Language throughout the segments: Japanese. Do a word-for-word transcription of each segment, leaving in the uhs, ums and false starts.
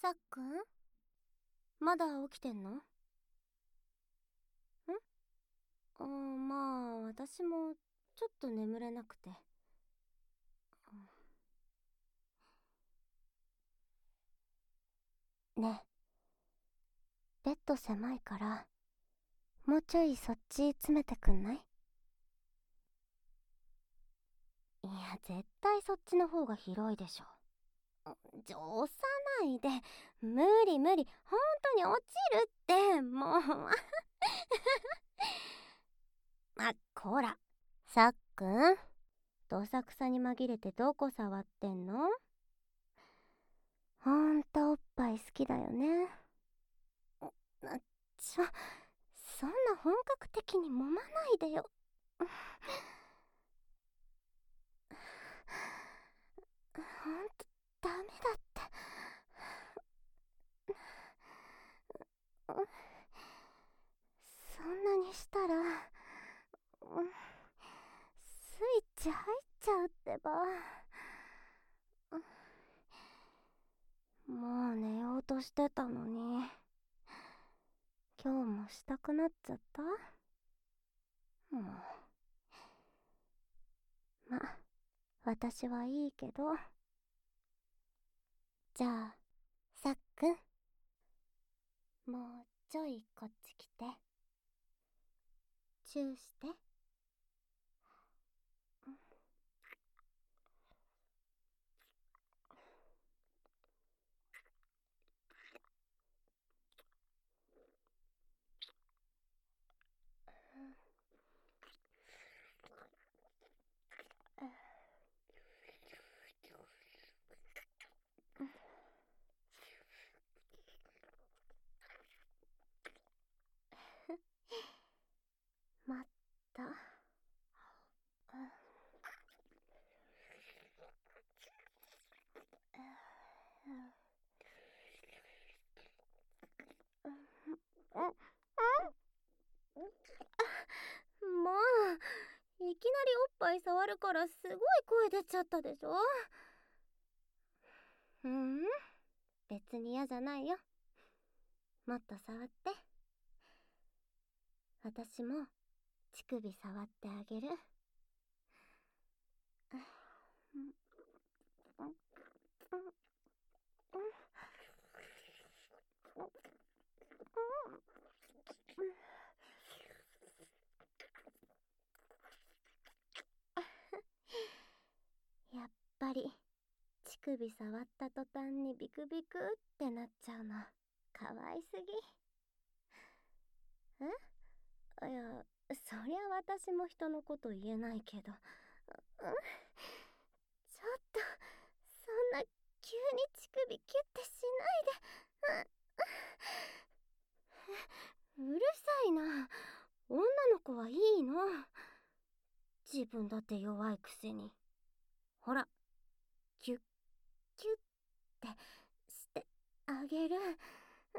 さっくん、まだ起きてんの？んあーまあ、私もちょっと眠れなくて。ねえ、ベッド狭いから、もうちょいそっち詰めてくんない？いや、絶対そっちの方が広いでしょ。じゃ、押さないで。無理無理。本当に落ちるって、もう。あ、こら。さっくん、どさくさに紛れてどこ触ってんの？ほんとおっぱい好きだよね。あ、ちょ、そんな本格的に揉まないでよ。ほんとダメだって。そんなにしたら、スイッチ入っちゃうってば。もう寝ようとしてたのに、今日もしたくなっちゃった？もう。ま、私はいいけど。じゃあ、さっくん、もうちょいこっち来て。チューして。まった。もう、いきなりおっぱい触るからすごい声出ちゃったでしょ。うん、別に嫌じゃないよ。もっと触って。私も乳首触ってあげる。やっぱり乳首触った途端にビクビクってなっちゃうのかわいすぎ。え？いや、そりゃ私も人のこと言えないけど、うん、ちょっとそんな急に乳首キュッてしないで。う、うるさいな。女の子はいいの。自分だって弱いくせに。ほら、キュッキュッってしてあげる。うん、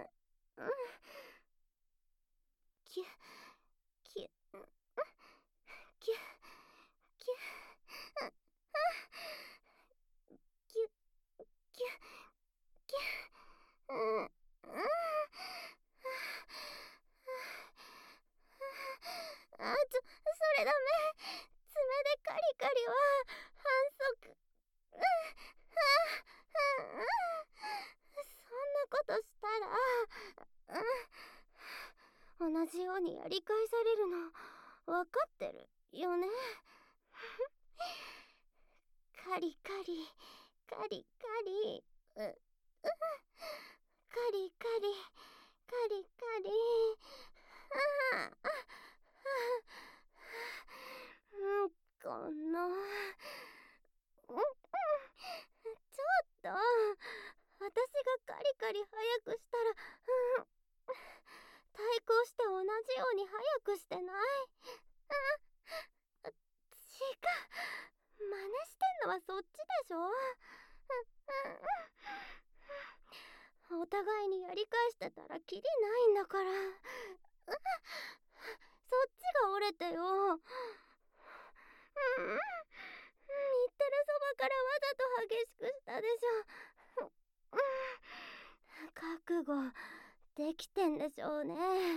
キュッキュッキュッキュッキュッキュッキュッ、うんうん、あ、ちょ、それダメ。爪でカリカリは反則。うん、うん、うん、そんなことしたら、うん、同じようにやり返されるの分かってるよね。カリカリカリカリ、う、うん、カリカリカリカリ、ああ、うん、この、うん、うん、ちょっと、私がカリカリ早くしたら、うん、対抗して同じように早くしてない？うん、違う。真似してんのはそっちでしょ。うん、お互いにやり返してたらキリないんだから。そっちが折れてよ。うん、言ってるそばからわざと激しくしたでしょ。うん、 覚悟できてんでしょうね。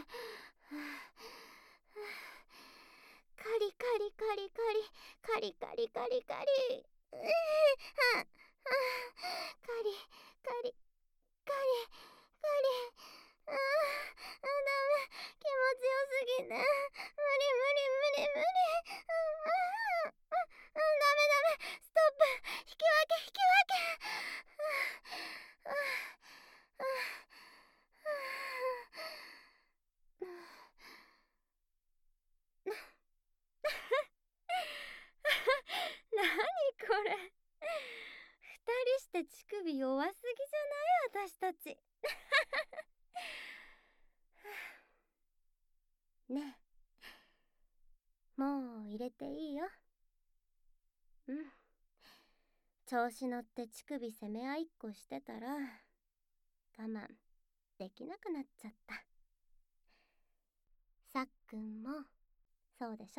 カリカリカリカリカリカリカリカリカリカリカリカリカリ、あー、ダメ、気持ちよすぎて無理無理無理無理、あー、あー、ダメダメ、ストップ、引き分け引き分け、あー、あー、あー、なにこれ、二人して乳首弱すぎじゃない？私たち。ねえ、もう入れていいよ。うん、調子乗って乳首攻め合いっこしてたら我慢できなくなっちゃった。さっくんもそうでしょ。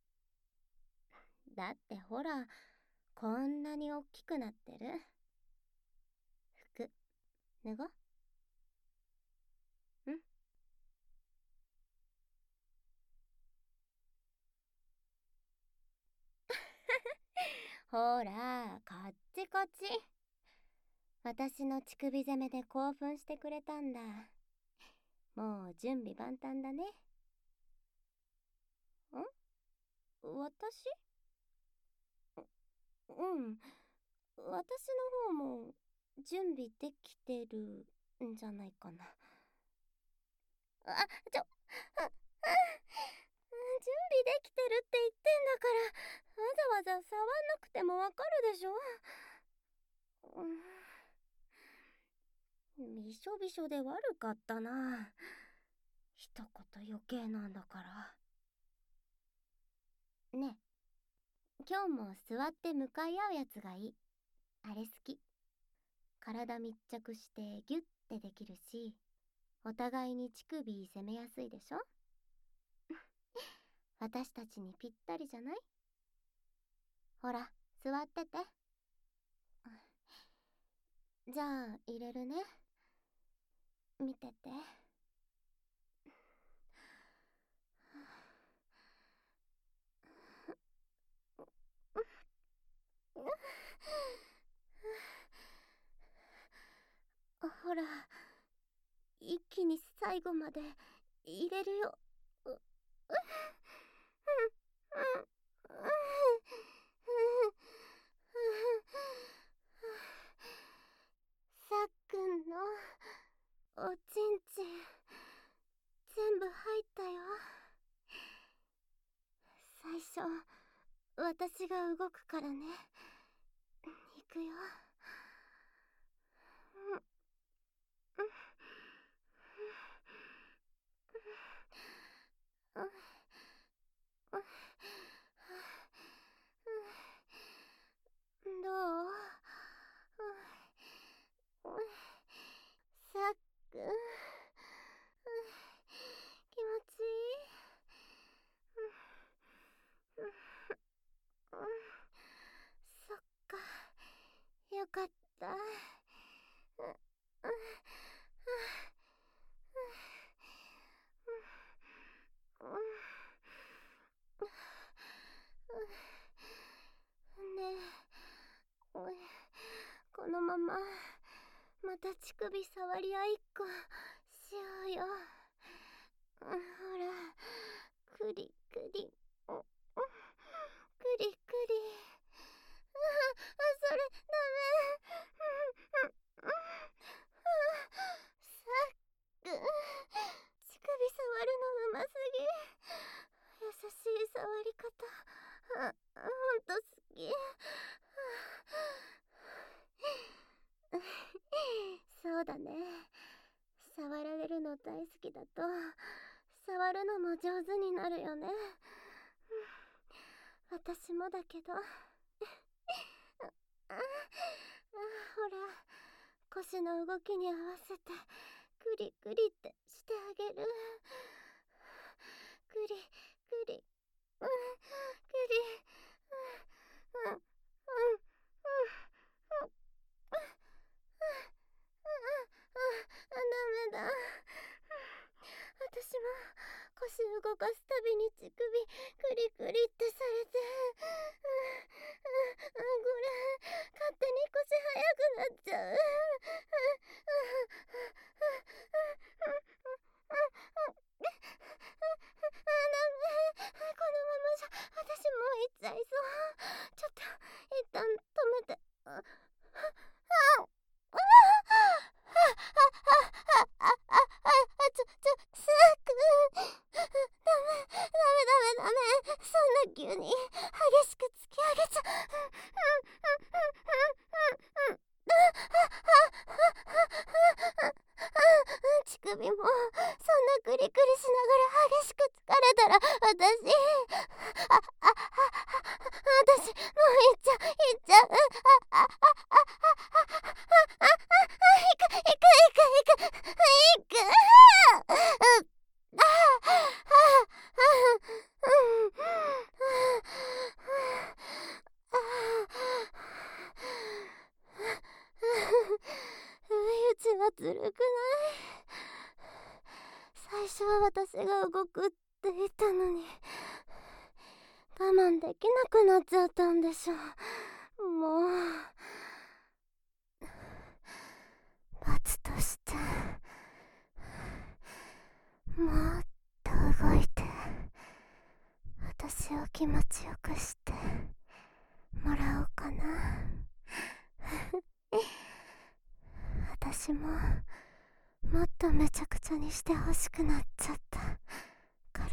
だってほら、こんなにおっきくなってる。服脱ごう。うん。ほら、こっちこっち。私の乳首攻めで興奮してくれたんだ。もう準備万端だね。ん？私？うん。私の方も準備できてるんじゃないかな。あ、ちょ、あ、あ、準備できてるって言ってんだから、わざわざ触んなくてもわかるでしょ。うん、びしょびしょで悪かったな。一言余計なんだから。ねえ、今日も座って向かい合うやつがいい。あれ好き。体密着してギュッてできるし、お互いに乳首攻めやすいでしょ。私たちにぴったりじゃない？ほら、座ってて。じゃあ入れるね。見てて。ほら、一気に最後まで入れるよ。う、う、うん、うん、うん、さっくんのおちんちん全部入ったよ。最初私が動くからね。いくよ。うん、うん、うん、うん、どう？さっくん、気持ちいい？そっか、よかった。ねえ、このまままた乳首触り合いっこしようよ。ほら、くりくり、くりくり。あ、それダメ。さっくん、乳首触るのうますぎ。優しい触り方、あ、ほんと好き。そうだね。触られるの大好きだと触るのも上手になるよね。私もだけど。ああ、ほら、腰の動きに合わせてクリクリってしてあげる。クリクリ、うん、クリ、うん、うん、うん、うん、うん、うん、うん、 動かすたびに乳首クリクリってされて、うんうん、これ勝手に腰速くなっちゃう。このままじゃ私もう行っちゃいそう。ちょっと一旦止めて。ああちょちょスーくん、ダメダメダメダメ、そんな急に激しく突き上げちゃ。乳首もそんなクリクリしながら激しく疲れたら私あああ私もう行っちゃう行っちゃう。ああああああ行く行く行く行く行くあ不意打ちはずるくない？最初は私が動くって言ったのに我慢できなくなっちゃったんでしょ。もう罰としてもっと動いて私を気持ちよくしてもらおうかな。私ももっとめちゃくちゃにしてほしくなっちゃったから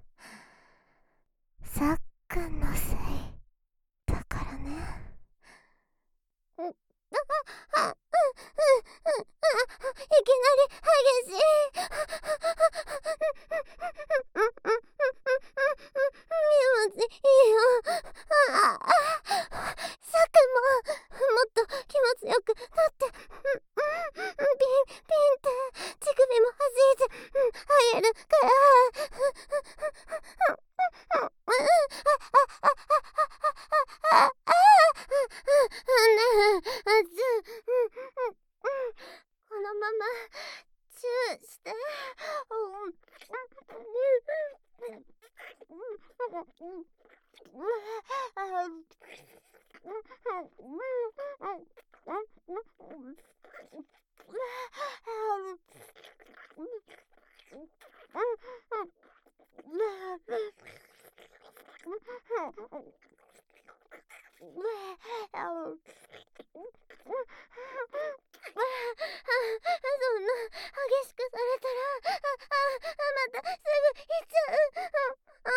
さっくんのせいだからね。うああうんうんうんうんいきなり激しい。気持ちいいよ。ああさっくんももっと気持ちよくなってピンピンって乳首も弾いてあげるからこのままチューしてそんな激しくされたらああまたすぐ行っちゃう。あ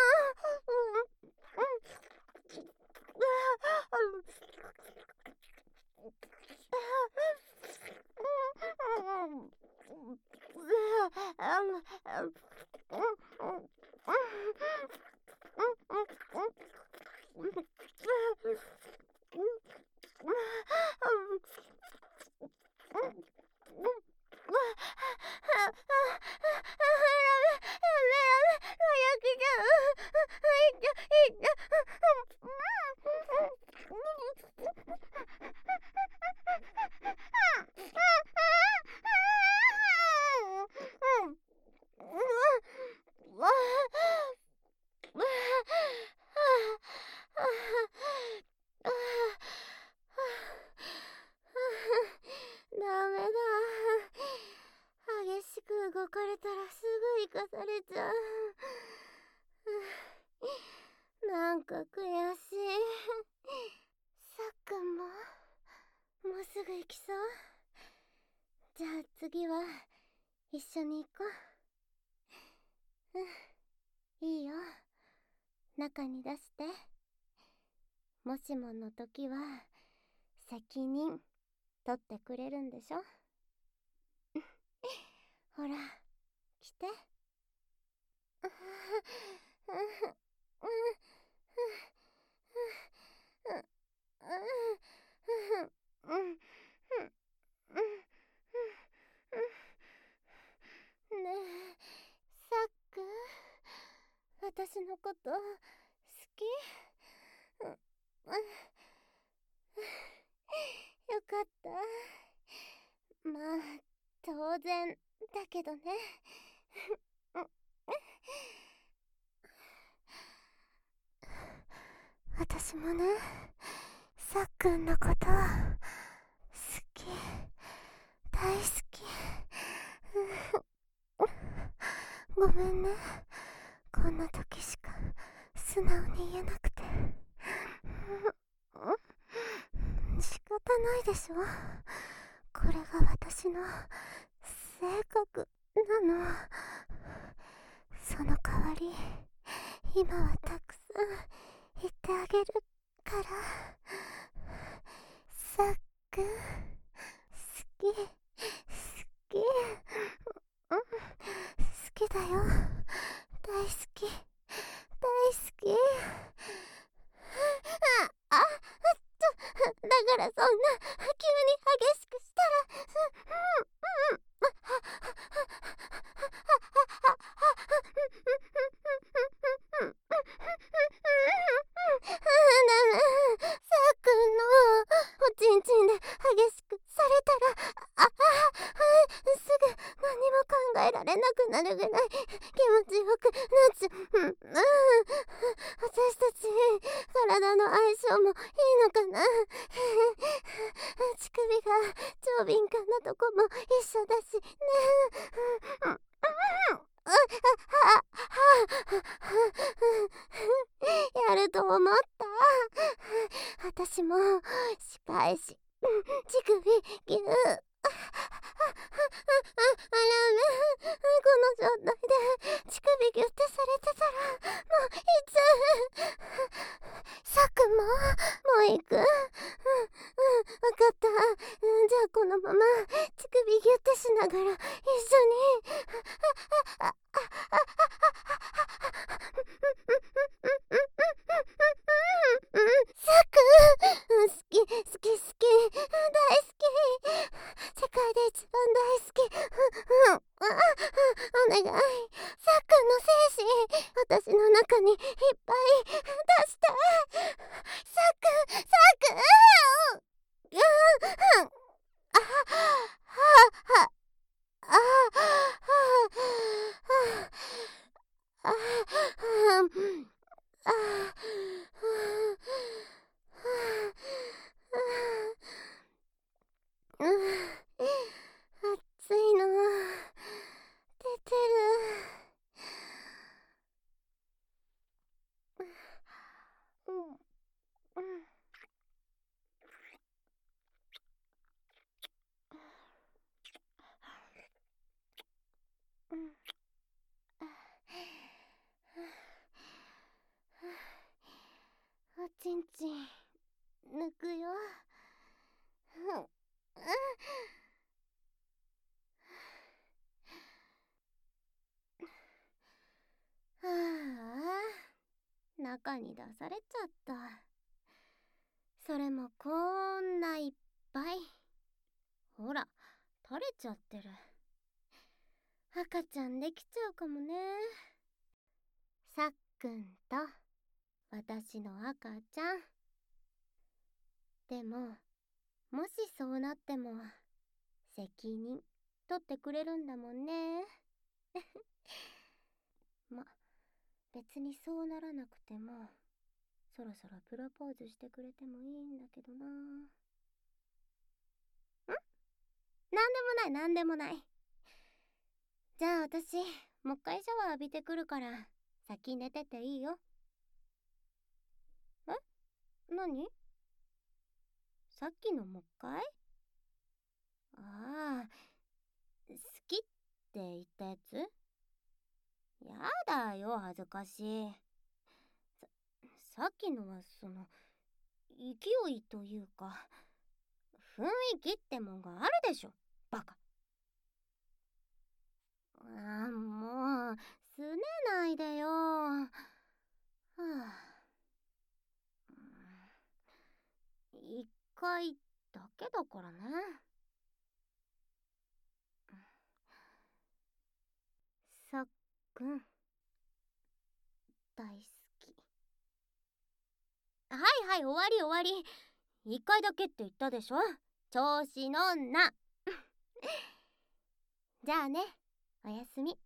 ダメだ。激しく動かれたらすぐ生かされちゃう。なんか悔しい。さっくんももうすぐ行きそう？じゃあ次は一緒に行こう。うん、いいよ。中に出して。もしもの時は責任取ってくれるんでしょ？ほら来て。ねえさっくん、私のこと好き？よかった。まあ当然だけどね。 私もね、さっくんのこと好き、大好き。ごめんね、こんな時しか素直に言えなくて。仕方ないでしょ、これが私の性格なの。その代わり今はたくさん言ってあげるから。さっくん好き、好き、うん、好きだよ、大好き、大好き。ああっと、だからそんな急に激しくしたら、うんうんさっくんのおちんちんで激しくされたら、ああすぐ何も考えられなくなるぐらい気持ちよくなっちゃう。うん、うん、私たち体の相性もいいのかな。乳首が超敏感なとこも一緒だしね。うん、うん、やると思った。私も仕返し、乳首ギュー。あらめ、この状態で乳首ギュってされてたらもういつ。さくももう行く。うん、うん、わかった。じゃあこのまま乳首ギュってしながら一緒に。さくん、好き好き好き、大好き、世界で一番大好き。うん、うん、お願い、さっくんの精子私の中にいっぱい出して。さっくん、さっくん、うん、うん、あははあああああ暑いの出てる。うんうんうんおちんちん抜くよ。うんうんはあ、中に出されちゃった。それもこんないっぱい。ほら、垂れちゃってる。赤ちゃんできちゃうかもね。さっくんと私の赤ちゃん。でも、もしそうなっても責任取ってくれるんだもんね。ま、別にそうならなくてもそろそろプロポーズしてくれてもいいんだけどな。ん？なんでもない、なんでもない。じゃあ私もう一回シャワー浴びてくるから先寝てていいよ。え？何？さっきのもう一回？ああ、好きって言ったやつ？やだよ、恥ずかしい。さ、さっきのはその勢いというか雰囲気ってもんがあるでしょ、バカ。ああ、もうすねないでよ。はあ、一回だけだからね。さっくん大好き。はいはい、終わり終わり。一回だけって言ったでしょ、調子乗んな。じゃあね、おやすみ。